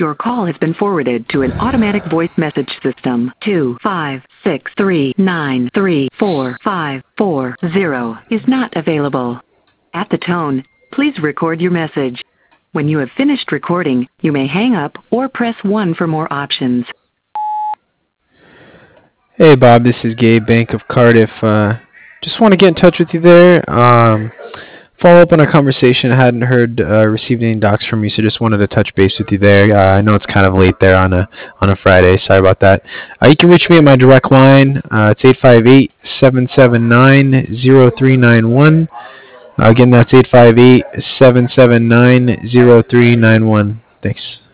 Your call has been forwarded to an automatic voice message system. 25639345540 is not available. At the tone, please record your message. When you have finished recording, you may hang up or press 1 for more options. Hey Bob, this is Gabe, Bank of Cardiff. Just want to get in touch with you there. Follow up on a conversation. I hadn't received any docs from you, so just wanted to touch base with you there. I know it's kind of late there on a Friday. Sorry about that. You can reach me at my direct line. It's 858-779-0391. Again, that's 858-779-0391. Thanks.